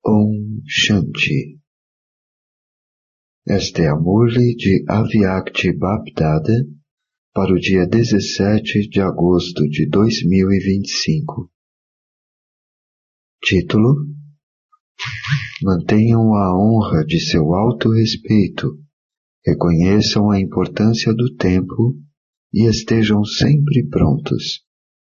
Om Shanti. Esta é a Murli de Avyakti Bapdada para o dia 17 de agosto de 2025. Título: Mantenham a honra de seu autorrespeito, reconheçam a importância do tempo e estejam sempre prontos.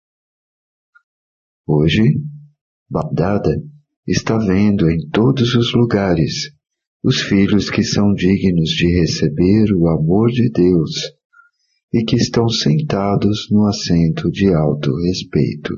Hoje, Bapdada está vendo em todos os lugares os filhos que são dignos de receber o amor de Deus e que estão sentados no assento de alto respeito.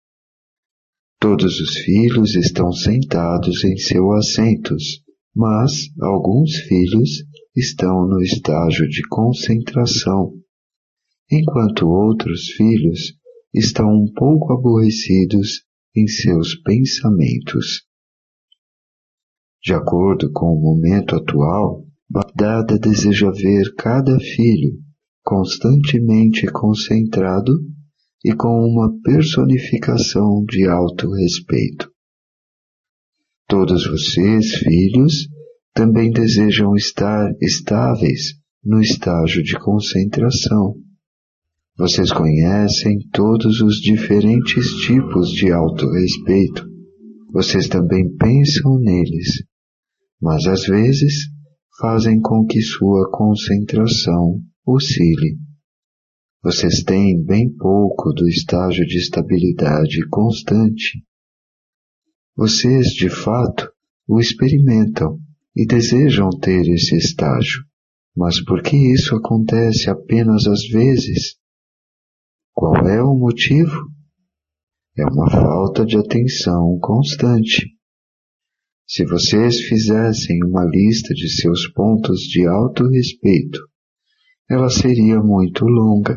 Todos os filhos estão sentados em seus assentos, mas alguns filhos estão no estágio de concentração, enquanto outros filhos estão um pouco aborrecidos em seus pensamentos. De acordo com o momento atual, Bapdada deseja ver cada filho constantemente concentrado e com uma personificação de alto respeito. Todos vocês, filhos, também desejam estar estáveis no estágio de concentração. Vocês conhecem todos os diferentes tipos de autorrespeito. Vocês também pensam neles, mas às vezes fazem com que sua concentração oscile. Vocês têm bem pouco do estágio de estabilidade constante. Vocês, de fato, o experimentam e desejam ter esse estágio, mas por que isso acontece apenas às vezes? Qual é o motivo? É uma falta de atenção constante. Se vocês fizessem uma lista de seus pontos de autorrespeito, ela seria muito longa.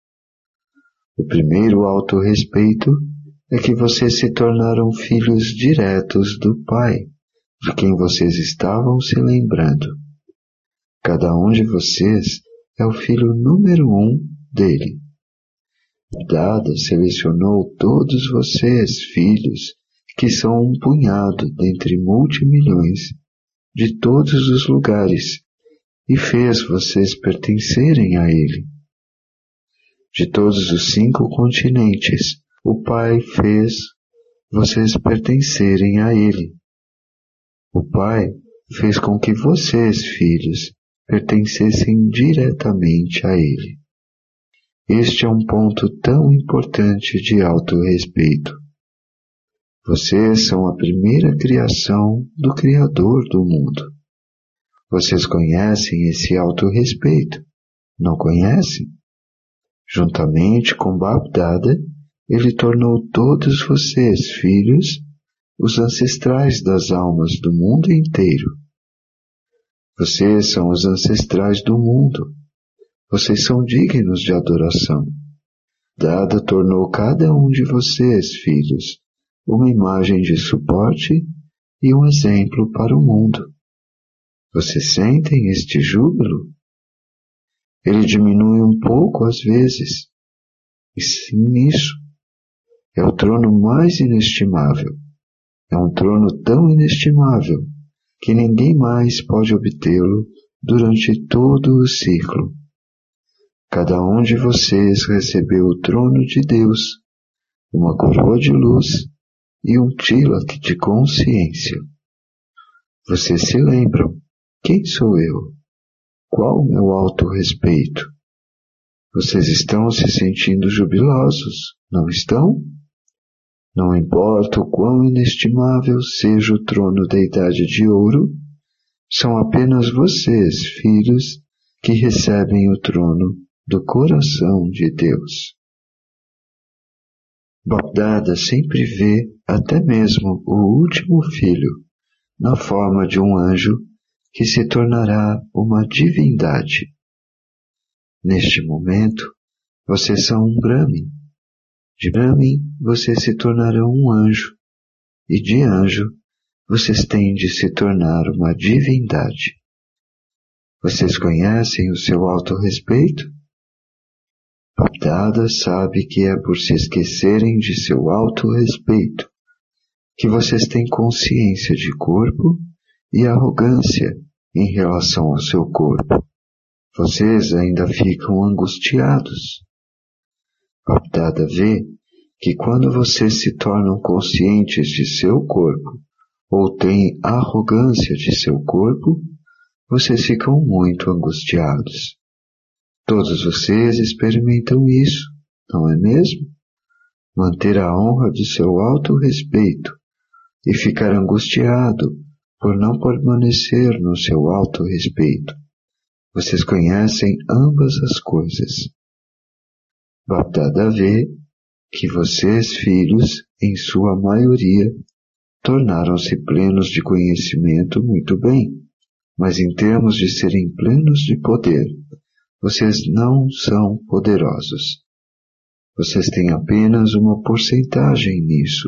O primeiro autorrespeito é que vocês se tornaram filhos diretos do Pai, de quem vocês estavam se lembrando. Cada um de vocês é o filho número 1 dele. Bapdada selecionou todos vocês, filhos, que são um punhado dentre multimilhões de todos os lugares, e fez vocês pertencerem a ele. De todos os 5 continentes, o Pai fez vocês pertencerem a ele. O Pai fez com que vocês, filhos, pertencessem diretamente a ele. Este é um ponto tão importante de autorrespeito. Vocês são a primeira criação do Criador do mundo. Vocês conhecem esse autorrespeito? Não conhecem? Juntamente com Bapdada, ele tornou todos vocês, filhos, os ancestrais das almas do mundo inteiro. Vocês são os ancestrais do mundo. Vocês são dignos de adoração. Bapdada tornou cada um de vocês, filhos, uma imagem de suporte e um exemplo para o mundo. Vocês sentem este júbilo? Ele diminui um pouco às vezes. E sim, isso. É o trono mais inestimável. É um trono tão inestimável que ninguém mais pode obtê-lo durante todo o ciclo. Cada um de vocês recebeu o trono de Deus, uma coroa de luz e um tilak de consciência. Vocês se lembram: quem sou eu? Qual o meu autorrespeito? Vocês estão se sentindo jubilosos, não estão? Não importa o quão inestimável seja o trono da Idade de Ouro, são apenas vocês, filhos, que recebem o trono do coração de Deus. Bapdada sempre vê até mesmo o último filho na forma de um anjo que se tornará uma divindade. Neste momento, vocês são um Brahmin. De Brahmin, vocês se tornarão um anjo, e de anjo, vocês têm de se tornar uma divindade. Vocês conhecem o seu autorrespeito? Bapdada sabe que é por se esquecerem de seu autorrespeito que vocês têm consciência de corpo e arrogância em relação ao seu corpo. Vocês ainda ficam angustiados. Bapdada vê que quando vocês se tornam conscientes de seu corpo ou têm arrogância de seu corpo, vocês ficam muito angustiados. Todos vocês experimentam isso, não é mesmo? Manter a honra de seu auto-respeito e ficar angustiado por não permanecer no seu auto-respeito. Vocês conhecem ambas as coisas. Bapdada vê que vocês, filhos, em sua maioria, tornaram-se plenos de conhecimento muito bem, mas em termos de serem plenos de poder, vocês não são poderosos. Vocês têm apenas uma porcentagem nisso.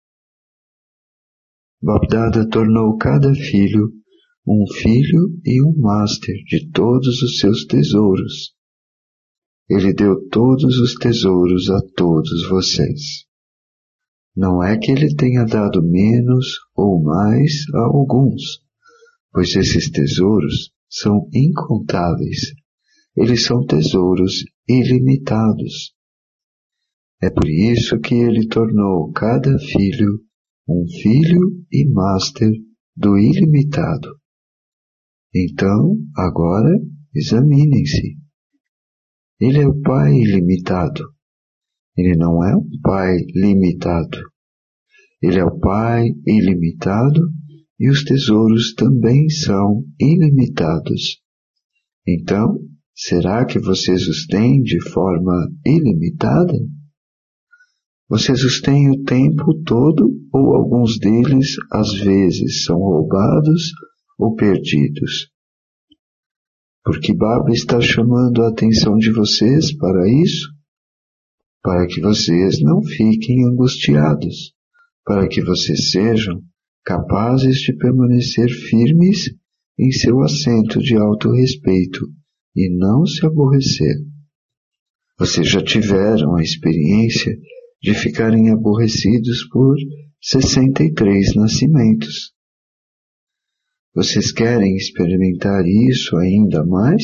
Bapdada tornou cada filho um filho e um master de todos os seus tesouros. Ele deu todos os tesouros a todos vocês. Não é que ele tenha dado menos ou mais a alguns, pois esses tesouros são incontáveis. Eles são tesouros ilimitados. É por isso que ele tornou cada filho um filho e master do ilimitado. Então, agora, examinem-se. Ele é o Pai ilimitado. Ele não é um Pai limitado. Ele é o Pai ilimitado e os tesouros também são ilimitados. Então, será que vocês os têm de forma ilimitada? Vocês os têm o tempo todo ou alguns deles às vezes são roubados ou perdidos? Porque Baba está chamando a atenção de vocês para isso, para que vocês não fiquem angustiados, para que vocês sejam capazes de permanecer firmes em seu assento de auto-respeito e não se aborrecer. Vocês já tiveram a experiência de ficarem aborrecidos por 63 nascimentos. Vocês querem experimentar isso ainda mais?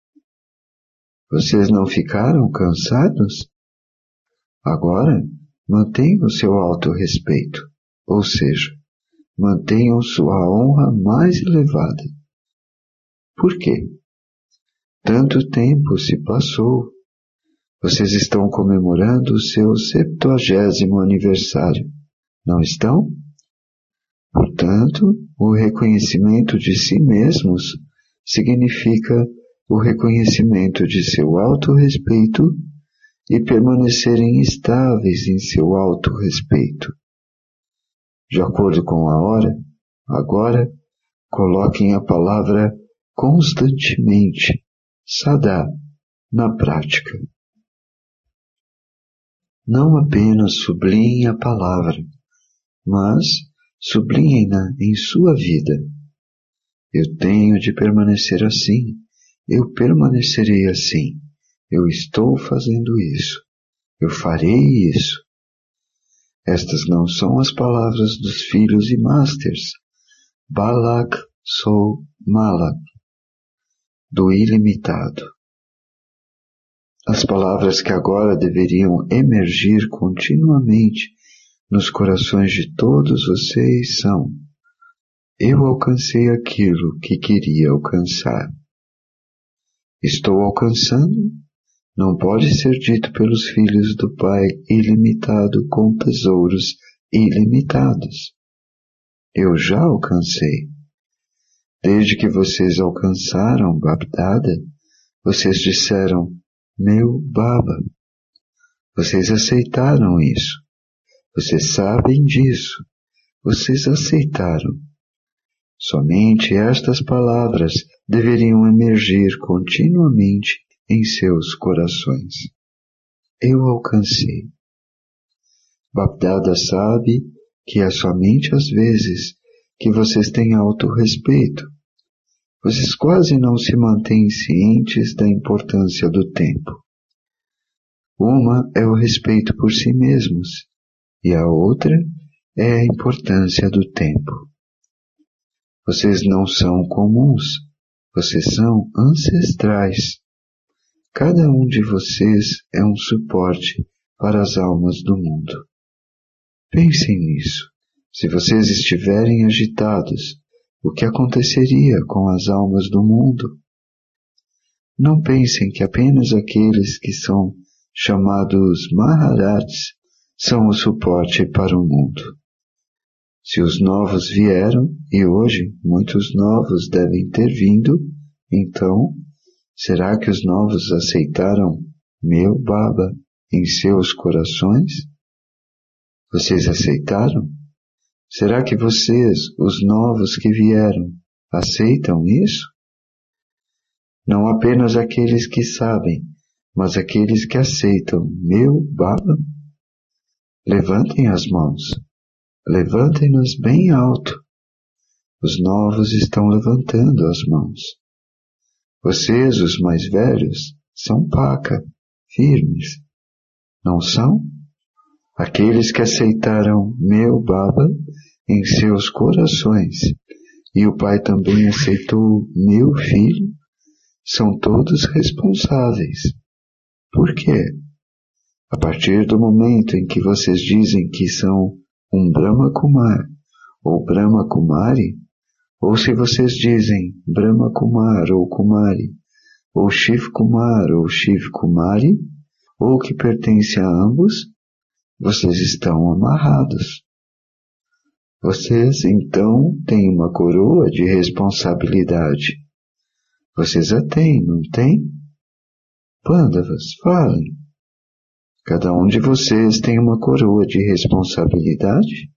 Vocês não ficaram cansados? Agora, mantenham seu auto-respeito, ou seja, mantenham sua honra mais elevada. Por quê? Tanto tempo se passou. Vocês estão comemorando o seu 70º aniversário, não estão? Portanto, o reconhecimento de si mesmos significa o reconhecimento de seu auto-respeito e permanecerem estáveis em seu auto-respeito. De acordo com a hora, agora, coloquem a palavra constantemente, sadá, na prática. Não apenas sublinhem a palavra, mas sublinhem-na em sua vida. Eu tenho de permanecer assim, eu permanecerei assim, eu estou fazendo isso, eu farei isso. Estas não são as palavras dos filhos e masters, Balak sou Malak, do ilimitado. As palavras que agora deveriam emergir continuamente nos corações de todos vocês são: eu alcancei aquilo que queria alcançar. Estou alcançando? Não pode ser dito pelos filhos do Pai ilimitado com tesouros ilimitados. Eu já alcancei. Desde que vocês alcançaram Bapdada, vocês disseram, meu Baba. Vocês aceitaram isso. Vocês sabem disso. Vocês aceitaram. Somente estas palavras deveriam emergir continuamente em seus corações. Eu alcancei. Bapdada sabe que é somente às vezes que vocês têm auto-respeito. Vocês quase não se mantêm cientes da importância do tempo. Uma é o respeito por si mesmos, e a outra é a importância do tempo. Vocês não são comuns, vocês são ancestrais. Cada um de vocês é um suporte para as almas do mundo. Pensem nisso. Se vocês estiverem agitados, o que aconteceria com as almas do mundo? Não pensem que apenas aqueles que são chamados Maharats são o suporte para o mundo. Se os novos vieram, e hoje muitos novos devem ter vindo, então, será que os novos aceitaram meu Baba em seus corações? Vocês aceitaram? Será que vocês, os novos que vieram, aceitam isso? Não apenas aqueles que sabem, mas aqueles que aceitam meu Baba? Levantem as mãos. Levantem-nas bem alto. Os novos estão levantando as mãos. Vocês, os mais velhos, são paca, firmes. Não são? Aqueles que aceitaram meu Baba em seus corações, e o Pai também aceitou meu filho, são todos responsáveis. Por quê? A partir do momento em que vocês dizem que são um Brahma Kumar ou Brahma Kumari, ou se vocês dizem Brahma Kumar ou Kumari, ou Shiv Kumar ou Shiv Kumari, ou que pertence a ambos, vocês estão amarrados. Vocês, então, têm uma coroa de responsabilidade. Vocês a têm, não têm? Pandavas, falem. Cada um de vocês tem uma coroa de responsabilidade?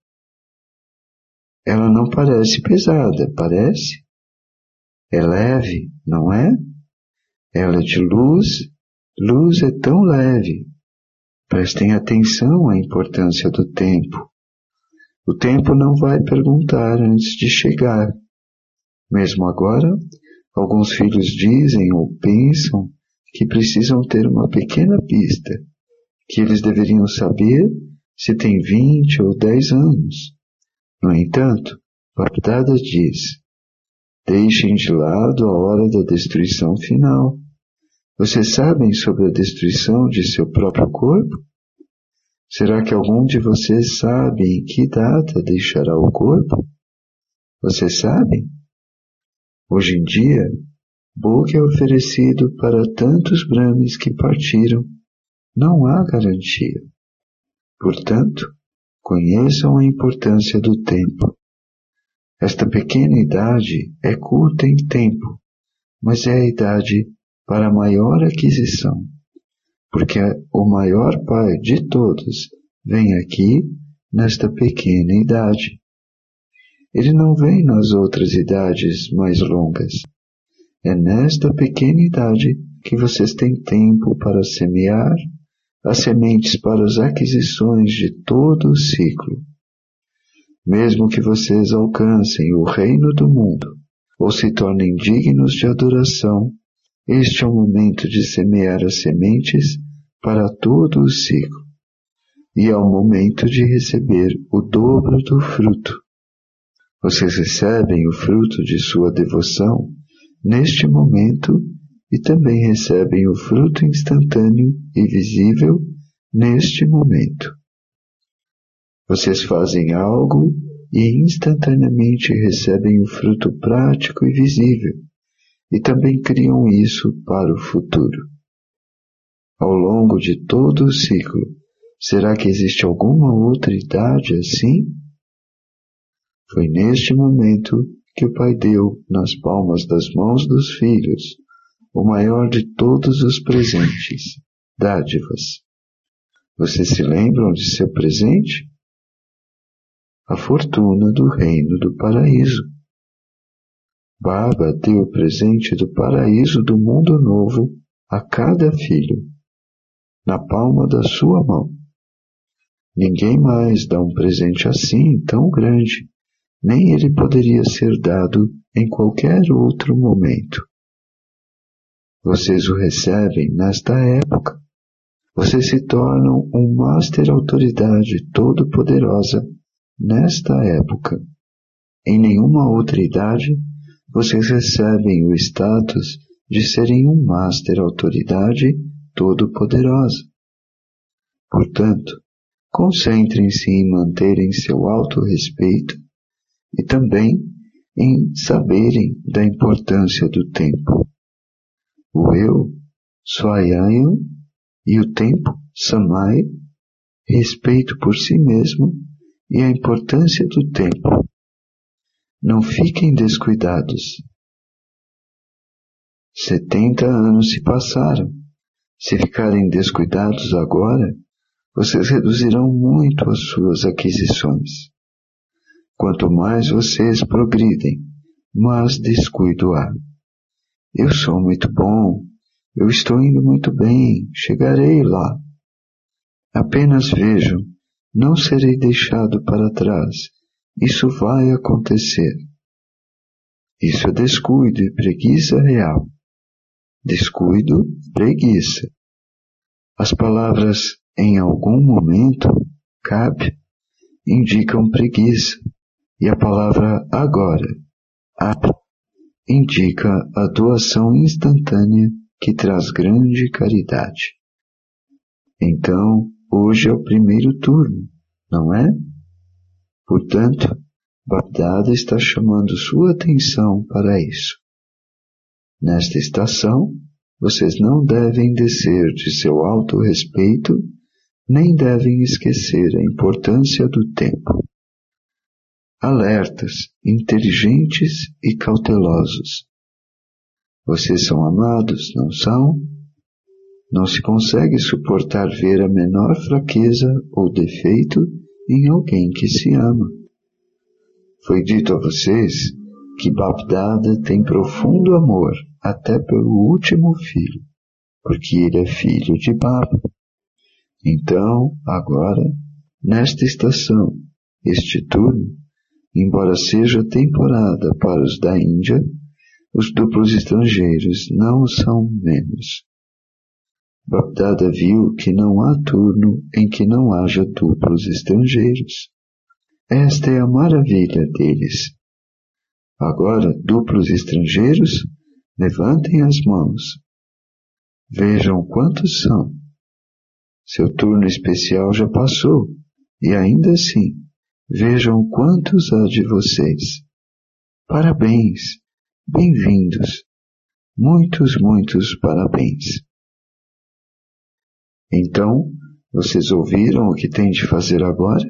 Ela não parece pesada, parece? É leve, não é? Ela é de luz. Luz é tão leve. Prestem atenção à importância do tempo. O tempo não vai perguntar antes de chegar. Mesmo agora, alguns filhos dizem ou pensam que precisam ter uma pequena pista, que eles deveriam saber se tem 20 ou 10 anos. No entanto, Bapdada diz: deixem de lado a hora da destruição final. Vocês sabem sobre a destruição de seu próprio corpo? Será que algum de vocês sabe em que data deixará o corpo? Vocês sabem? Hoje em dia, Bhog é oferecido para tantos Brahmis que partiram. Não há garantia. Portanto, conheçam a importância do tempo. Esta pequena idade é curta em tempo, mas é a idade para a maior aquisição, porque o maior Pai de todos vem aqui nesta pequena idade. Ele não vem nas outras idades mais longas. É nesta pequena idade que vocês têm tempo para semear as sementes para as aquisições de todo o ciclo. Mesmo que vocês alcancem o reino do mundo ou se tornem dignos de adoração, este é o momento de semear as sementes para todo o ciclo, e é o momento de receber o dobro do fruto. Vocês recebem o fruto de sua devoção neste momento e também recebem o fruto instantâneo e visível neste momento. Vocês fazem algo e instantaneamente recebem o fruto prático e visível, e também criam isso para o futuro. Ao longo de todo o ciclo, será que existe alguma outra idade assim? Foi neste momento que o Pai deu nas palmas das mãos dos filhos o maior de todos os presentes, dádivas. Vocês se lembram de seu presente? A fortuna do reino do paraíso. Baba deu o presente do paraíso do mundo novo a cada filho, na palma da sua mão. Ninguém mais dá um presente assim tão grande, nem ele poderia ser dado em qualquer outro momento. Vocês o recebem nesta época. Vocês se tornam um Master Autoridade todo-poderosa nesta época. Em nenhuma outra idade, vocês recebem o status de serem um Master Autoridade Todo-Poderosa. Portanto, concentrem-se em manterem seu autorrespeito e também em saberem da importância do tempo. O eu, Swayam, e o tempo, Samay, respeito por si mesmo e a importância do tempo. Não fiquem descuidados. 70 anos se passaram. Se ficarem descuidados agora, vocês reduzirão muito as suas aquisições. Quanto mais vocês progridem, mais descuido há. Eu sou muito bom, eu estou indo muito bem, chegarei lá. Apenas vejam, não serei deixado para trás, isso vai acontecer. Isso é descuido e preguiça real. Descuido, preguiça. As palavras em algum momento, cabe, indicam preguiça, e a palavra agora, ap, indica a doação instantânea que traz grande caridade. Então, hoje é o primeiro turno, não é? Portanto, Bapdada está chamando sua atenção para isso. Nesta estação, vocês não devem descer de seu autorrespeito, nem devem esquecer a importância do tempo. Alertas, inteligentes e cautelosos. Vocês são amados, não são? Não se consegue suportar ver a menor fraqueza ou defeito em alguém que se ama. Foi dito a vocês que Bapdada tem profundo amor até pelo último filho, porque ele é filho de Baba. Então, agora, nesta estação, este turno, embora seja temporada para os da Índia, os duplos estrangeiros não são menos. Bapdada viu que não há turno em que não haja duplos estrangeiros. Esta é a maravilha deles. Agora, duplos estrangeiros, levantem as mãos. Vejam quantos são. Seu turno especial já passou, e ainda assim, vejam quantos há de vocês. Parabéns, bem-vindos. Muitos parabéns. Então, vocês ouviram o que têm de fazer agora?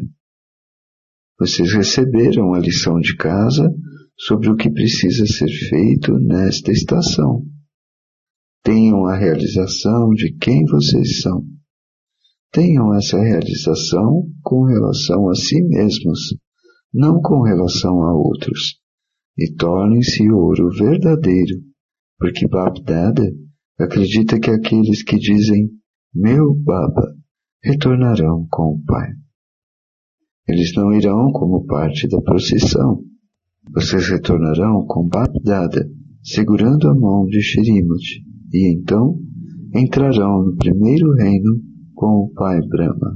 Vocês receberam a lição de casa sobre o que precisa ser feito nesta estação. Tenham a realização de quem vocês são. Tenham essa realização com relação a si mesmos, não com relação a outros. E tornem-se ouro verdadeiro, porque Bapdada acredita que aqueles que dizem meu Baba retornarão com o Pai. Eles não irão como parte da procissão. Vocês retornarão com Bapdada, segurando a mão de Shrimati, e então entrarão no primeiro reino com o Pai Brahma.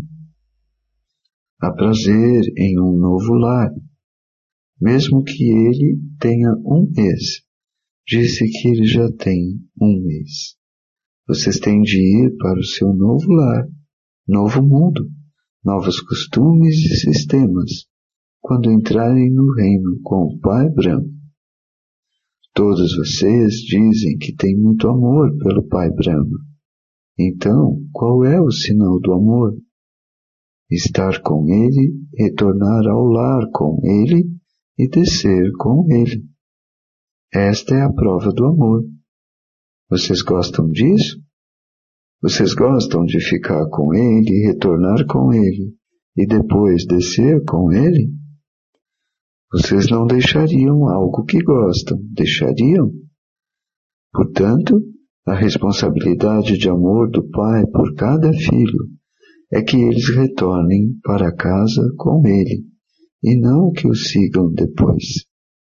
Há prazer em um novo lar, mesmo que ele tenha um mês. Disse que ele já tem um mês. Vocês têm de ir para o seu novo lar, novo mundo, novos costumes e sistemas, quando entrarem no reino com o Pai Brahma. Todos vocês dizem que têm muito amor pelo Pai Brahma. Então, qual é o sinal do amor? Estar com ele, retornar ao lar com ele e descer com ele. Esta é a prova do amor. Vocês gostam disso? Vocês gostam de ficar com ele e retornar com ele e depois descer com ele? Vocês não deixariam algo que gostam, deixariam? Portanto, a responsabilidade de amor do Pai por cada filho é que eles retornem para casa com ele e não que o sigam depois.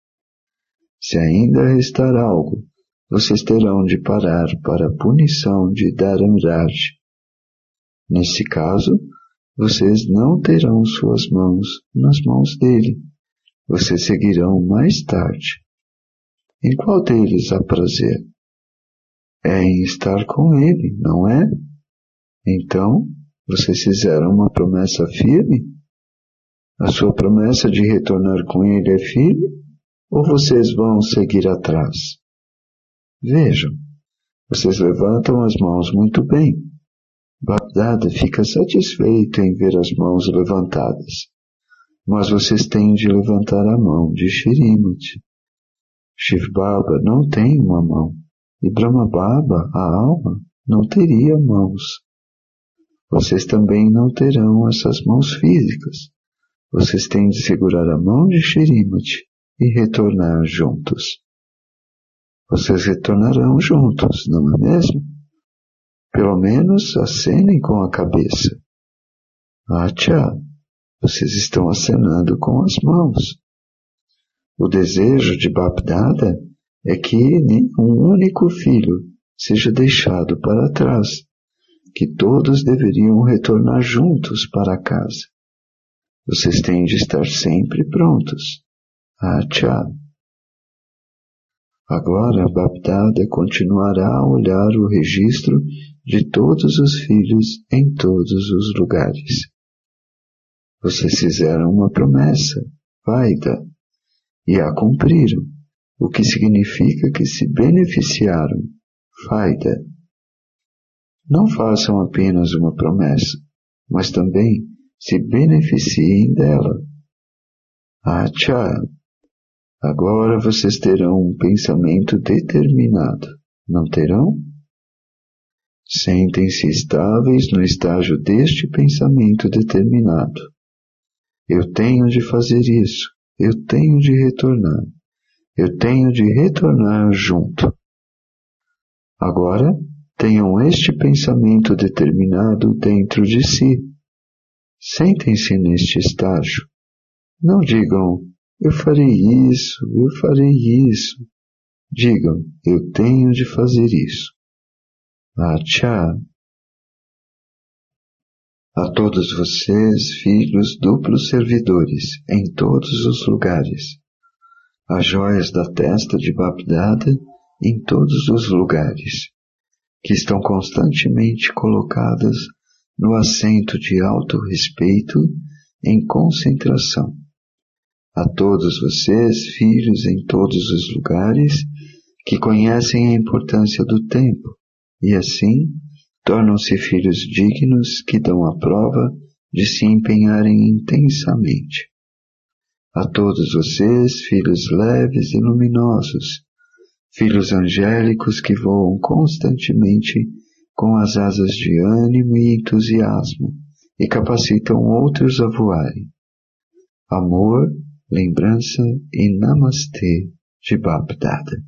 Se ainda restar algo, vocês terão de parar para a punição de Dharamraj. Nesse caso, vocês não terão suas mãos nas mãos dele. Vocês seguirão mais tarde. Em qual deles há prazer? É em estar com ele, não é? Então, vocês fizeram uma promessa firme? A sua promessa de retornar com ele é firme? Ou vocês vão seguir atrás? Vejam, vocês levantam as mãos muito bem. Bapdada fica satisfeito em ver as mãos levantadas. Mas vocês têm de levantar a mão de Shrimati. Shiv Baba não tem uma mão, e Brahma Baba, a alma, não teria mãos. Vocês também não terão essas mãos físicas. Vocês têm de segurar a mão de Shrimati e retornar juntos. Vocês retornarão juntos, não é mesmo? Pelo menos acenem com a cabeça. Acha, vocês estão acenando com as mãos. O desejo de Bapdada é que nenhum único filho seja deixado para trás, que todos deveriam retornar juntos para casa. Vocês têm de estar sempre prontos. Acha. Agora Bapdada continuará a olhar o registro de todos os filhos em todos os lugares. Vocês fizeram uma promessa, Vaida, e a cumpriram, o que significa que se beneficiaram, Vaida. Não façam apenas uma promessa, mas também se beneficiem dela. Acha. Agora vocês terão um pensamento determinado, não terão? Sentem-se estáveis no estágio deste pensamento determinado. Eu tenho de fazer isso, eu tenho de retornar, eu tenho de retornar junto. Agora, tenham este pensamento determinado dentro de si. Sentem-se neste estágio. Não digam, eu farei isso, eu farei isso. Digam, eu tenho de fazer isso. Acha. A todos vocês, filhos duplos servidores, em todos os lugares. As joias da testa de Bapdada em todos os lugares, que estão constantemente colocadas no assento de alto respeito em concentração. A todos vocês, filhos em todos os lugares, que conhecem a importância do tempo, e assim tornam-se filhos dignos que dão a prova de se empenharem intensamente. A todos vocês, filhos leves e luminosos, filhos angélicos que voam constantemente com as asas de ânimo e entusiasmo e capacitam outros a voarem. Amor, lembrança e namastê de Bapdada.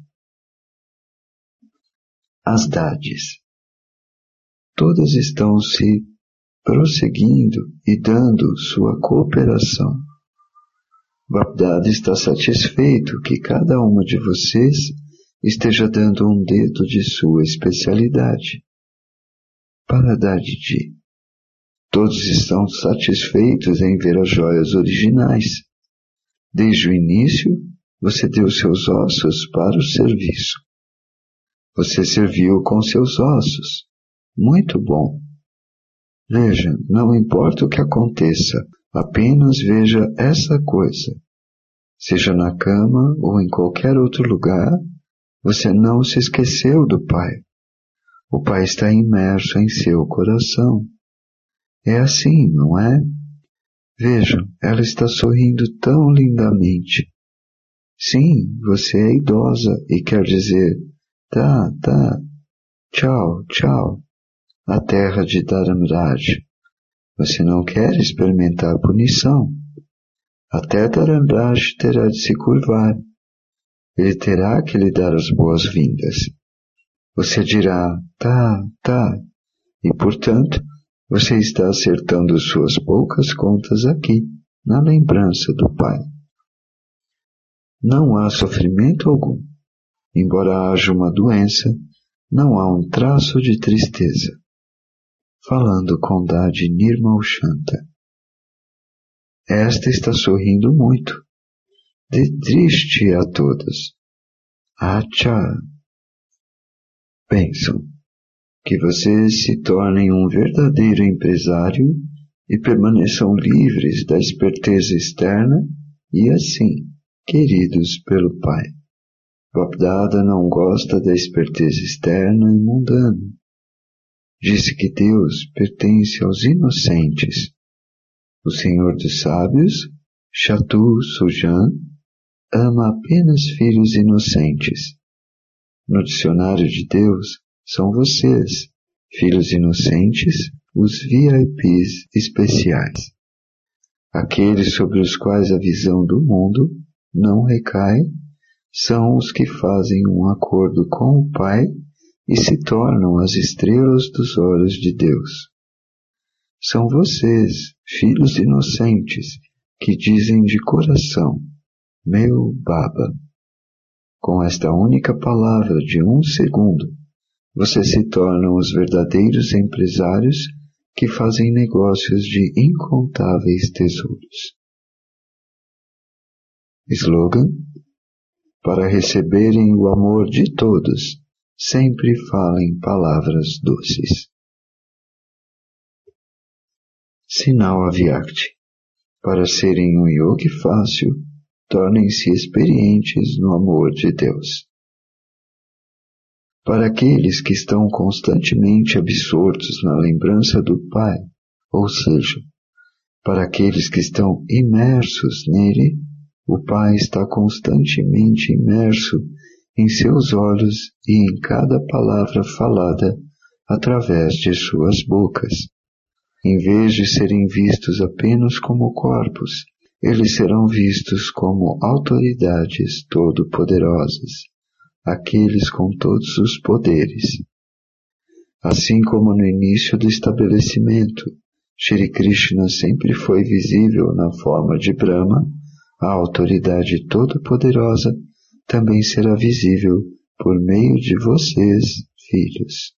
As dades. Todas estão se prosseguindo e dando sua cooperação. Bapdada está satisfeito que cada uma de vocês esteja dando um dedo de sua especialidade. Para Dadiji, todos estão satisfeitos em ver as joias originais. Desde o início, você deu seus ossos para o serviço. Você serviu com seus ossos. Muito bom. Veja, não importa o que aconteça, apenas veja essa coisa. Seja na cama ou em qualquer outro lugar, você não se esqueceu do Pai. O Pai está imerso em seu coração. É assim, não é? Vejam, ela está sorrindo tão lindamente. Sim, você é idosa e quer dizer, tá, tchau, tchau, a terra de Dharamraj. Você não quer experimentar punição. Até Dharamraj terá de se curvar. Ele terá que lhe dar as boas-vindas. Você dirá, tá, e portanto, você está acertando suas poucas contas aqui, na lembrança do Pai. Não há sofrimento algum. Embora haja uma doença, não há um traço de tristeza. falando com Dadi Nirmalshanta. Esta está sorrindo muito. Dê triste a todos. Acha. Pensam que vocês se tornem um verdadeiro empresário e permaneçam livres da esperteza externa e assim, queridos pelo Pai. Bapdada não gosta da esperteza externa e mundana. Disse que Deus pertence aos inocentes. O Senhor dos Sábios, Chatu Sujan, ama apenas filhos inocentes. No dicionário de Deus, são vocês, filhos inocentes, os VIPs especiais. Aqueles sobre os quais a visão do mundo não recai, são os que fazem um acordo com o Pai e se tornam as estrelas dos olhos de Deus. São vocês, filhos inocentes, que dizem de coração, meu Baba. Com esta única palavra de 1 segundo, vocês se tornam os verdadeiros empresários que fazem negócios de incontáveis tesouros. Slogan: para receberem o amor de todos, sempre falem palavras doces. Sinal Avyakti: para serem um yogi fácil, tornem-se experientes no amor de Deus. Para aqueles que estão constantemente absortos na lembrança do Pai, ou seja, para aqueles que estão imersos nele, o Pai está constantemente imerso em seus olhos e em cada palavra falada através de suas bocas. Em vez de serem vistos apenas como corpos, eles serão vistos como autoridades todo-poderosas, aqueles com todos os poderes. Assim como no início do estabelecimento, Shri Krishna sempre foi visível na forma de Brahma, a autoridade todo-poderosa também será visível por meio de vocês, filhos.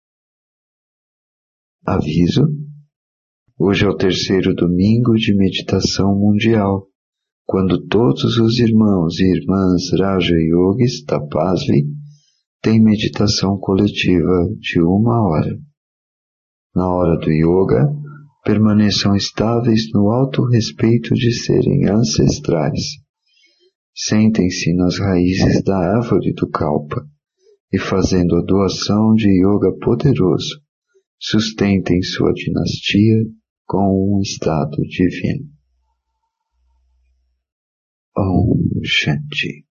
Aviso: hoje é o 3º domingo de meditação mundial, quando todos os irmãos e irmãs Raja Yogis Tapasvi têm meditação coletiva de 1 hora. Na hora do yoga, permaneçam estáveis no alto respeito de serem ancestrais. Sentem-se nas raízes da árvore do Kalpa e, fazendo a doação de yoga poderoso, sustentem sua dinastia com um estado divino. Om Shanti.